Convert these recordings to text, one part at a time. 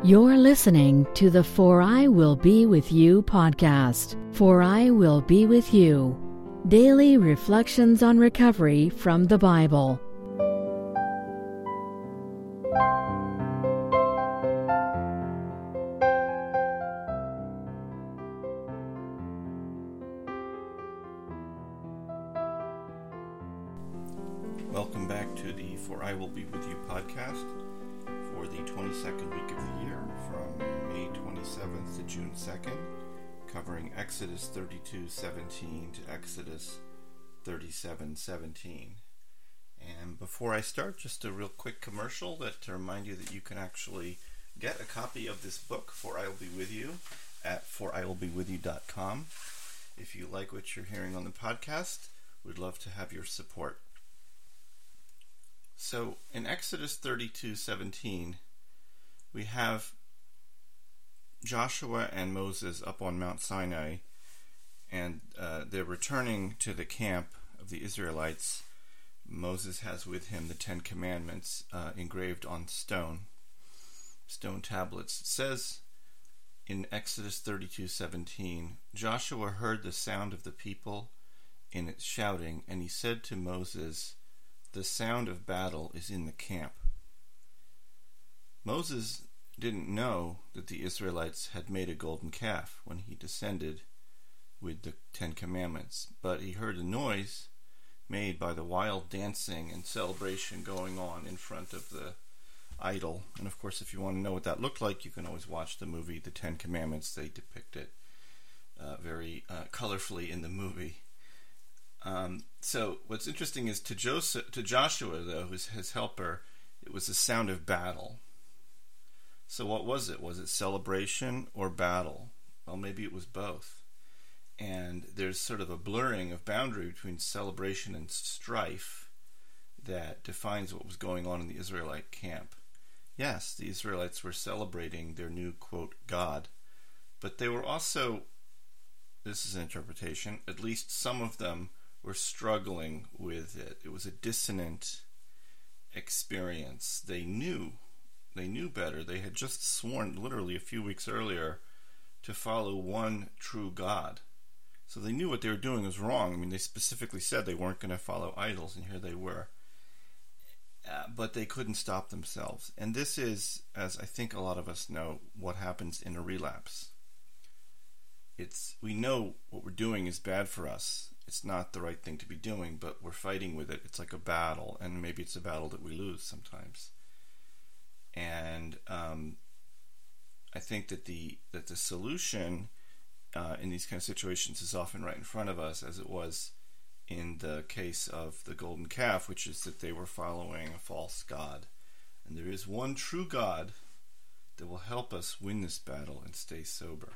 You're listening to the For I Will Be With You podcast. For I Will Be With You. Daily reflections on recovery from the Bible. Welcome back to the For I Will Be With You podcast for the 22nd week of the year from May 27th to June 2nd, covering Exodus 32:17 to Exodus 37:17. And before I start, just a real quick commercial to remind you that you can actually get a copy of this book, For I Will Be With You, at foriwillbewithyou.com. If you like what you're hearing on the podcast, we'd love to have your support. So in Exodus 32:17, we have Joshua and Moses up on Mount Sinai, and they're returning to the camp of the Israelites. Moses has with him the Ten Commandments engraved on stone tablets. It says in Exodus 32:17, Joshua heard the sound of the people in its shouting, and he said to Moses, "The sound of battle is in the camp." Moses didn't know that the Israelites had made a golden calf when he descended with the Ten Commandments, but he heard a noise made by the wild dancing and celebration going on in front of the idol. And of course, if you want to know what that looked like, you can always watch the movie The Ten Commandments. They depict it very colorfully in the movie. So what's interesting is to Joshua, though, his helper, it was the sound of battle. So what was it? Was it celebration or battle? Well, maybe it was both. And there's sort of a blurring of boundary between celebration and strife that defines what was going on in the Israelite camp. Yes, the Israelites were celebrating their new, quote, God, but they were also, this is an interpretation, at least some of them were struggling with it. It was a dissonant experience. They knew better. They had just sworn literally a few weeks earlier to follow one true God. So they knew what they were doing was wrong. I mean, they specifically said they weren't going to follow idols, and here they were. But they couldn't stop themselves. And this is, as I think a lot of us know, what happens in a relapse. We know what we're doing is bad for us. It's not the right thing to be doing, but we're fighting with it. It's like a battle, and maybe it's a battle that we lose sometimes. And I think that the solution in these kind of situations is often right in front of us, as it was in the case of the golden calf, which is that they were following a false god. And there is one true God that will help us win this battle and stay sober.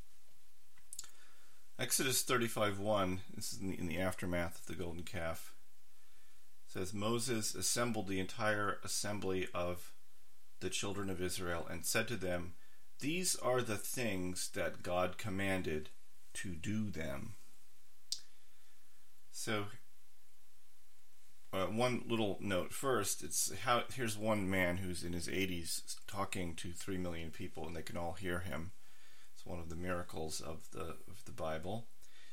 Exodus 35:1, this is in the aftermath of the golden calf, says, Moses assembled the entire assembly of the children of Israel and said to them, "These are the things that God commanded to do them." So, one little note first, here's one man who's in his 80s talking to 3 million people, and they can all hear him. It's one of the miracles of the Bible.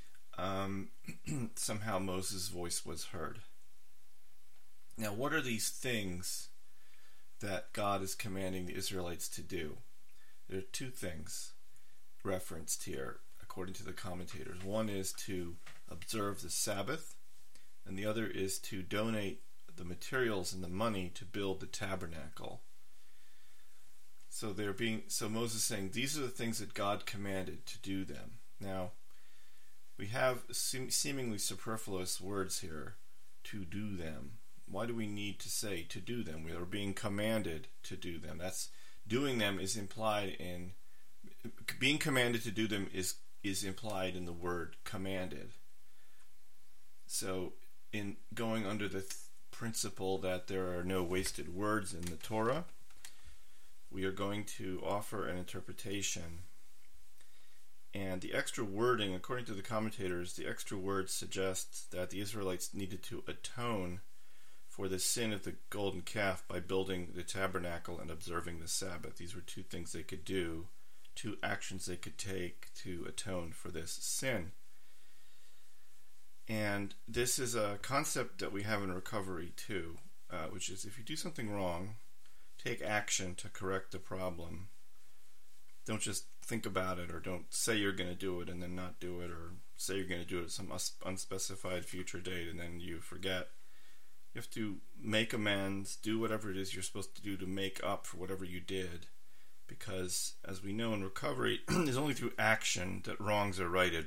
Somehow Moses' voice was heard. Now, what are these things that God is commanding the Israelites to do? There are two things referenced here, according to the commentators. One is to observe the Sabbath, and the other is to donate the materials and the money to build the tabernacle. So Moses is saying, these are the things that God commanded to do them. Now, we have seemingly superfluous words here, to do them. Why do we need to say to do them? We are being commanded to do them. That's doing them is implied in being commanded to do them is implied in the word commanded. So in going under the principle that there are no wasted words in the Torah, we are going to offer an interpretation. And the extra wording, according to the commentators, the extra words suggest that the Israelites needed to atone for the sin of the golden calf by building the tabernacle and observing the Sabbath. These were two things they could do, two actions they could take to atone for this sin. And this is a concept that we have in recovery too, which is if you do something wrong, take action to correct the problem. Don't just think about it, or don't say you're going to do it and then not do it, or say you're going to do it at some unspecified future date and then you forget. You have to make amends, do whatever it is you're supposed to do to make up for whatever you did, because as we know in recovery, it's only through action that wrongs are righted.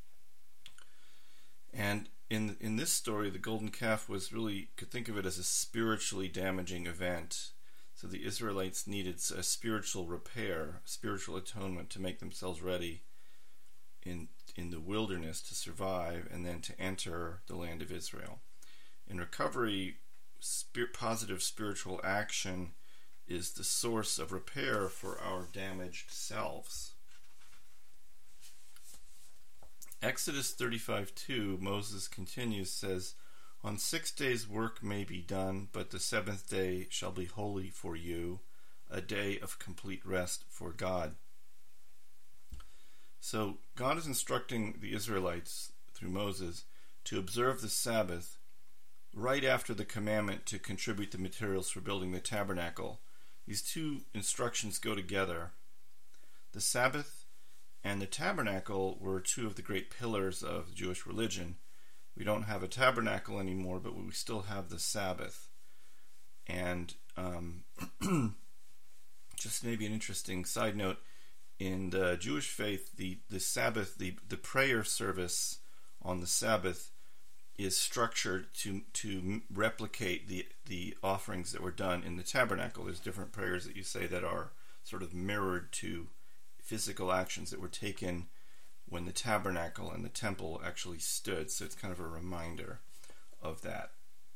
And in this story, the golden calf was really, could think of it as a spiritually damaging event. So the Israelites needed a spiritual repair, spiritual atonement to make themselves ready in the wilderness to survive and then to enter the land of Israel. In recovery, positive spiritual action is the source of repair for our damaged selves. Exodus 35:2, Moses continues, says, "On 6 days work may be done, but the seventh day shall be holy for you, a day of complete rest for God." So God is instructing the Israelites through Moses to observe the Sabbath right after the commandment to contribute the materials for building the tabernacle. These two instructions go together. The Sabbath and the tabernacle were two of the great pillars of Jewish religion. We don't have a tabernacle anymore, but we still have the Sabbath. And just maybe an interesting side note, in the Jewish faith, the Sabbath, the prayer service on the Sabbath is structured to replicate the offerings that were done in the tabernacle. There's different prayers that you say that are sort of mirrored to physical actions that were taken when the tabernacle and the temple actually stood. So it's kind of a reminder of that.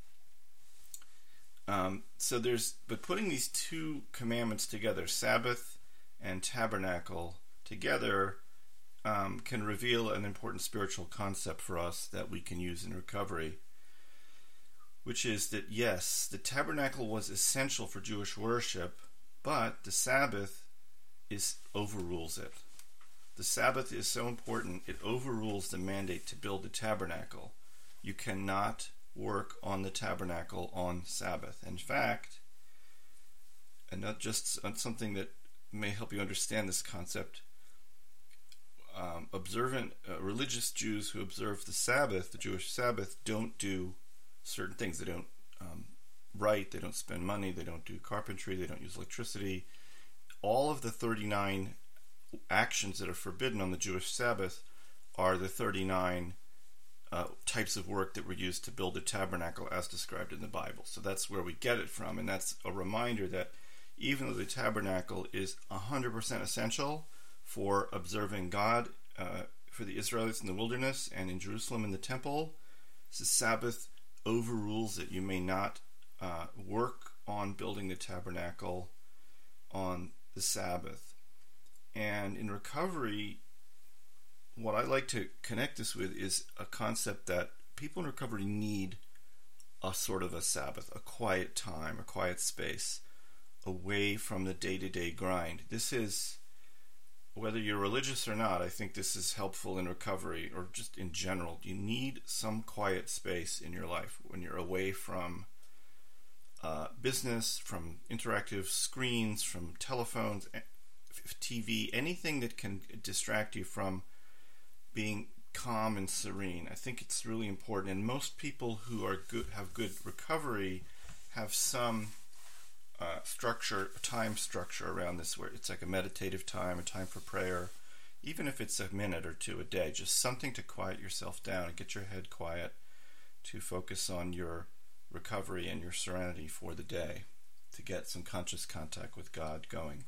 But putting these two commandments together, Sabbath and tabernacle together, can reveal an important spiritual concept for us that we can use in recovery, which is that yes, the tabernacle was essential for Jewish worship, but the Sabbath overrules it. The Sabbath is so important, it overrules the mandate to build the tabernacle. You cannot work on the tabernacle on Sabbath. In fact, and not just something that may help you understand this concept, observant religious Jews who observe the Sabbath, the Jewish Sabbath, don't do certain things. They don't write, they don't spend money, they don't do carpentry, they don't use electricity. All of the 39 actions that are forbidden on the Jewish Sabbath are the 39 types of work that were used to build the tabernacle as described in the Bible. So that's where we get it from, and that's a reminder that even though the tabernacle is 100% essential for observing God for the Israelites in the wilderness and in Jerusalem in the temple, the Sabbath overrules it. You may not work on building the tabernacle on the Sabbath. And in recovery, what I like to connect this with is a concept that people in recovery need a sort of a Sabbath, a quiet time, a quiet space, away from the day-to-day grind. This is, whether you're religious or not, I think this is helpful in recovery, or just in general. You need some quiet space in your life when you're away from business, from interactive screens, from telephones, TV, anything that can distract you from being calm and serene. I think it's really important, and most people who are have good recovery have some time structure around this, where it's like a meditative time, a time for prayer, even if it's a minute or two a day, just something to quiet yourself down and get your head quiet, to focus on your recovery and your serenity for the day, to get some conscious contact with God going.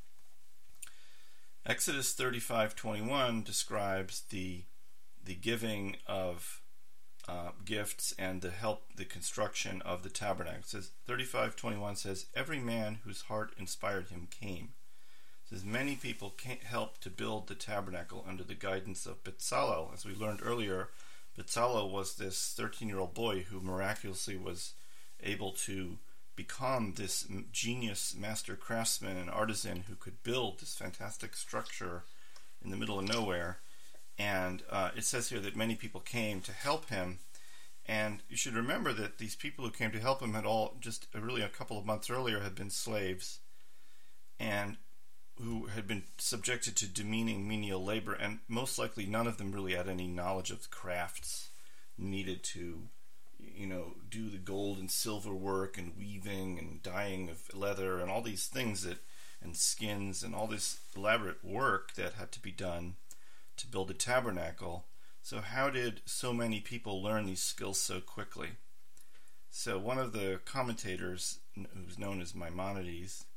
Exodus 35:21 describes the giving of gifts and the construction of the tabernacle. It says 35:21 says, "Every man whose heart inspired him came." It says many people helped to build the tabernacle under the guidance of Bezalel. As we learned earlier, Bezalel was this 13-year-old boy who miraculously was able to become this genius master craftsman and artisan who could build this fantastic structure in the middle of nowhere. And it says here that many people came to help him. And you should remember that these people who came to help him had all just really a couple of months earlier had been slaves and who had been subjected to demeaning menial labor, and most likely none of them really had any knowledge of the crafts needed to, do the gold and silver work and weaving and dyeing of leather and all these things and skins and all this elaborate work that had to be done to build a tabernacle. So how did so many people learn these skills so quickly? So one of the commentators, who's known as Maimonides,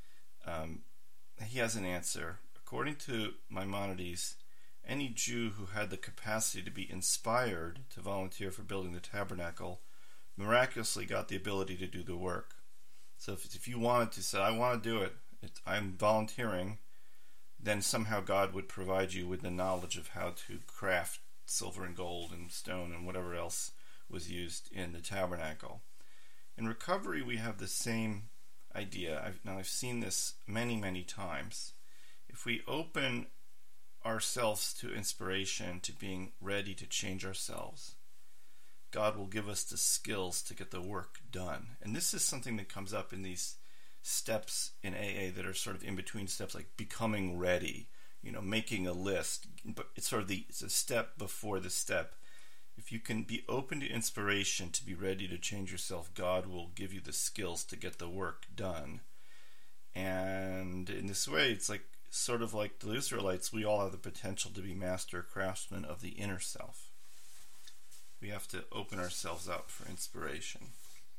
he has an answer. According to Maimonides, any Jew who had the capacity to be inspired to volunteer for building the tabernacle miraculously got the ability to do the work. So if you wanted to say, I want to do it, I'm volunteering, then somehow God would provide you with the knowledge of how to craft silver and gold and stone and whatever else was used in the tabernacle. In recovery, we have the same idea. I've seen this many, many times. If we open ourselves to inspiration, to being ready to change ourselves, God will give us the skills to get the work done. And this is something that comes up in these steps in AA that are sort of in between steps, like becoming ready, making a list. But it's a step before the step. If you can be open to inspiration, to be ready to change yourself, God will give you the skills to get the work done. And in this way, it's sort of like the Israelites, we all have the potential to be master craftsmen of the inner self. We have to open ourselves up for inspiration.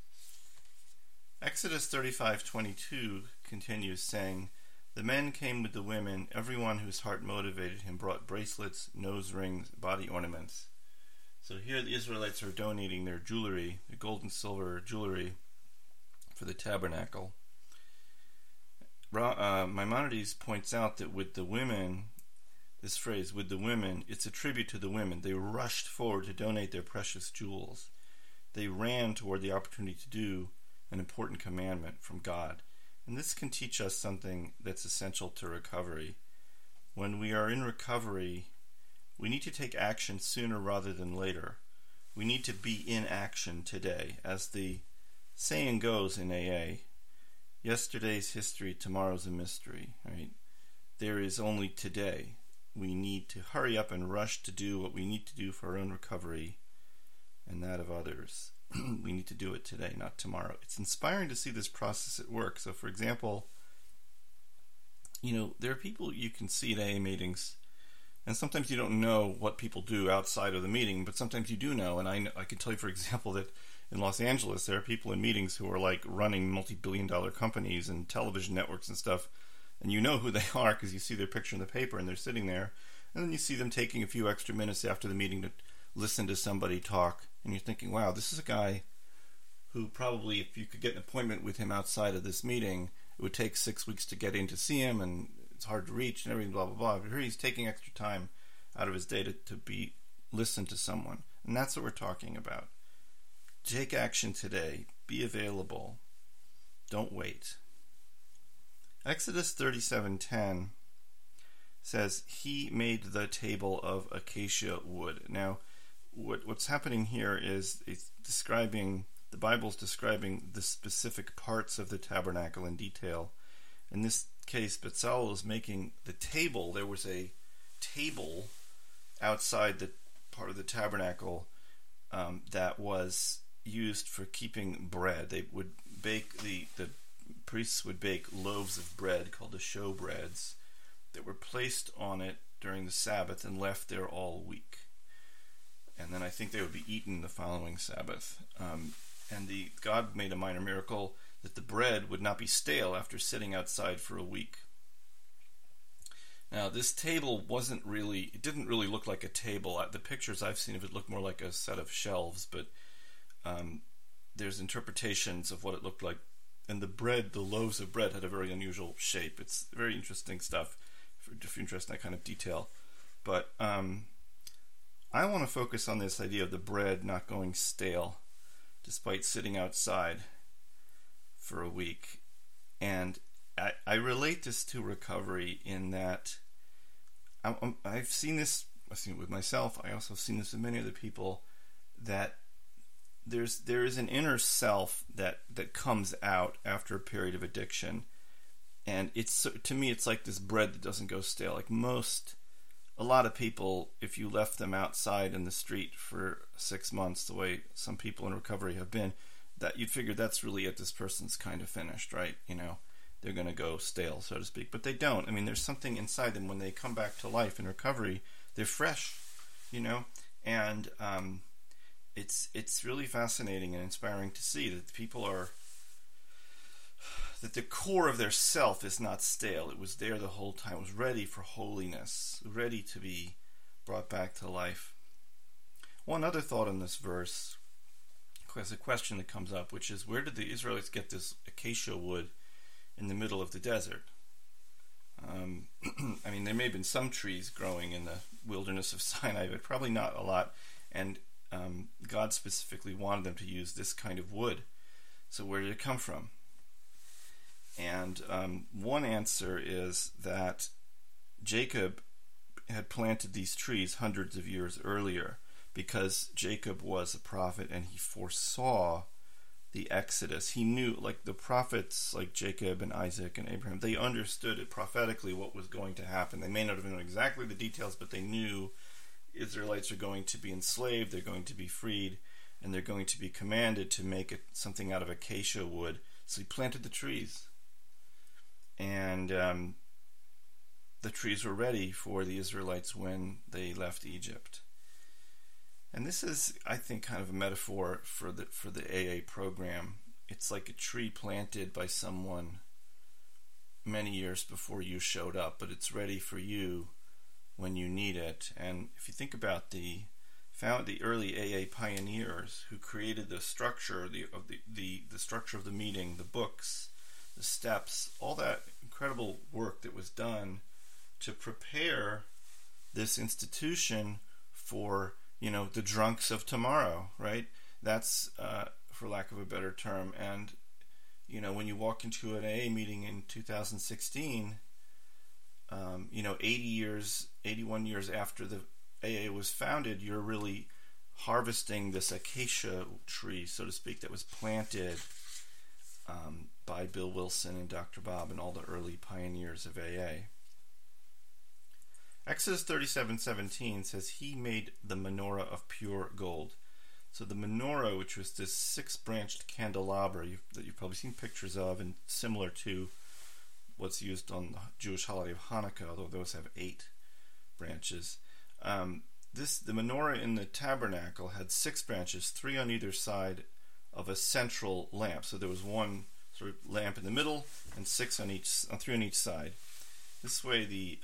Exodus 35:22 continues saying, "The men came with the women. Everyone whose heart motivated him brought bracelets, nose rings, body ornaments." So here the Israelites are donating their jewelry, their gold and silver jewelry, for the tabernacle. Maimonides points out that with the women, this phrase, with the women, it's a tribute to the women. They rushed forward to donate their precious jewels. They ran toward the opportunity to do an important commandment from God. And this can teach us something that's essential to recovery. When we are in recovery, we need to take action sooner rather than later. We need to be in action today. As the saying goes in AA, yesterday's history, tomorrow's a mystery, right? There is only today. We need to hurry up and rush to do what we need to do for our own recovery and that of others. We need to do it today, not tomorrow. It's inspiring to see this process at work. So, for example, there are people you can see at AA meetings, and sometimes you don't know what people do outside of the meeting, but sometimes you do know. And I can tell you, for example, that in Los Angeles, there are people in meetings who are running multi-billion-dollar companies and television networks and stuff, and you know who they are because you see their picture in the paper and they're sitting there, and then you see them taking a few extra minutes after the meeting to listen to somebody talk, and you're thinking, wow, this is a guy who probably, if you could get an appointment with him outside of this meeting, it would take 6 weeks to get in to see him, and it's hard to reach and everything, blah, blah, blah. But here he's taking extra time out of his day to be listen to someone. And that's what we're talking about. Take action today. Be available. Don't wait. Exodus 37:10 says, "He made the table of acacia wood." Now, what's happening here is the Bible's describing the specific parts of the tabernacle in detail. In this case, Bezalel is making the table. There was a table outside the part of the tabernacle that was used for keeping bread. They would bake, the priests would bake loaves of bread called the showbreads that were placed on it during the Sabbath and left there all week. And then I think they would be eaten the following Sabbath. And God made a minor miracle that the bread would not be stale after sitting outside for a week. Now, this table it didn't really look like a table. The pictures I've seen of it look more like a set of shelves, but there's interpretations of what it looked like. And the loaves of bread had a very unusual shape. It's very interesting stuff, if you're interested in that kind of detail. But I want to focus on this idea of the bread not going stale. despite sitting outside for a week. And I relate this to recovery in that I've seen this with myself. I also have seen this with many other people, that there is an inner self that comes out after a period of addiction. And to me, it's like this bread that doesn't go stale. Like a lot of people, if you left them outside in the street for 6 months, the way some people in recovery have been, that you'd figure that's really it. This person's kind of finished, right? They're going to go stale, so to speak. But they don't. I mean, there's something inside them when they come back to life in recovery. They're fresh, and it's really fascinating and inspiring to see that that the core of their self is not stale. It was there the whole time. It was ready for holiness, ready to be brought back to life. One other thought on this verse, there's a question that comes up, which is, where did the Israelites get this acacia wood in the middle of the desert? I mean, there may have been some trees growing in the wilderness of Sinai, but probably not a lot. And God specifically wanted them to use this kind of wood. So where did it come from? And one answer is that Jacob had planted these trees hundreds of years earlier, because Jacob was a prophet and he foresaw the Exodus. He knew, like the prophets like Jacob and Isaac and Abraham, they understood it prophetically what was going to happen. They may not have known exactly the details, but they knew Israelites are going to be enslaved, they're going to be freed, and they're going to be commanded to make something out of acacia wood. So he planted the trees. And the trees were ready for the Israelites when they left Egypt. And this is, I think, kind of a metaphor for the AA program. It's like a tree planted by someone many years before you showed up, but it's ready for you when you need it. And if you think about the early AA pioneers who created the structure, the structure of the meeting, the books, the steps, all that incredible work that was done to prepare this institution for, the drunks of tomorrow, right? That's, for lack of a better term. And, when you walk into an AA meeting in 2016, 81 years after the AA was founded, you're really harvesting this acacia tree, so to speak, that was planted by Bill Wilson and Dr. Bob and all the early pioneers of AA. Exodus 37:17 says he made the menorah of pure gold. So the menorah, which was this 6-branched candelabra that you've probably seen pictures of, and similar to what's used on the Jewish holiday of Hanukkah, although those have 8 branches. The menorah in the tabernacle had 6 branches, 3 on either side of a central lamp. So there was one sort of lamp in the middle and 3 on each side. This way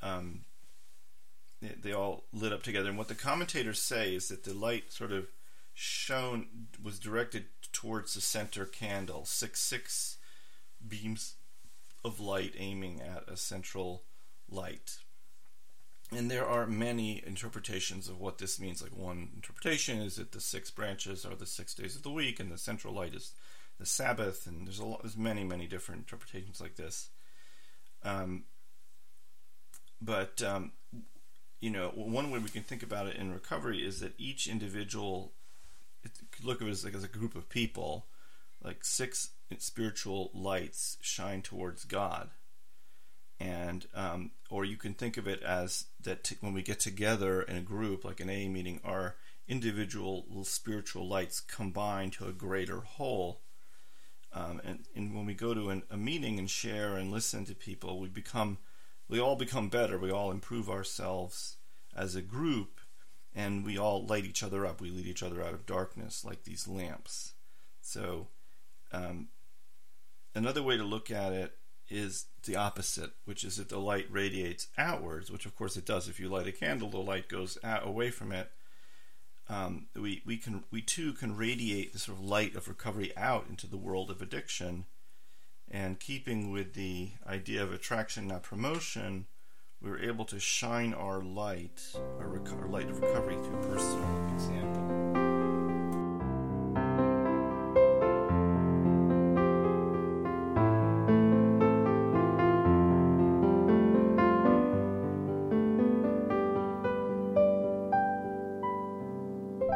they all lit up together. And what the commentators say is that the light sort of was directed towards the center candle, 6 beams of light aiming at a central light. And there are many interpretations of what this means. Like, one interpretation is that the 6 branches are the 6 days of the week, and the central light is the Sabbath. And there's many, many different interpretations like this. One way we can think about it in recovery is that each individual, look at it as a group of people, like 6 spiritual lights shine towards God. And or you can think of it as that when we get together in a group, like an AA meeting, our individual spiritual lights combine to a greater whole. And when we go to a meeting and share and listen to people, we all become better. We all improve ourselves as a group, and we all light each other up. We lead each other out of darkness like these lamps. So another way to look at it is the opposite, which is that the light radiates outwards, which of course it does. If you light a candle, the light goes away from it. We too can radiate the sort of light of recovery out into the world of addiction. And keeping with the idea of attraction, not promotion, we were able to shine our light, our light of recovery, through personal example.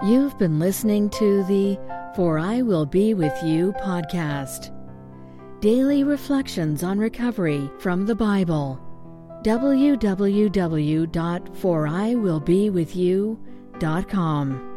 You've been listening to the For I Will Be With You podcast. Daily reflections on recovery from the Bible. www.foriwillbewithyou.com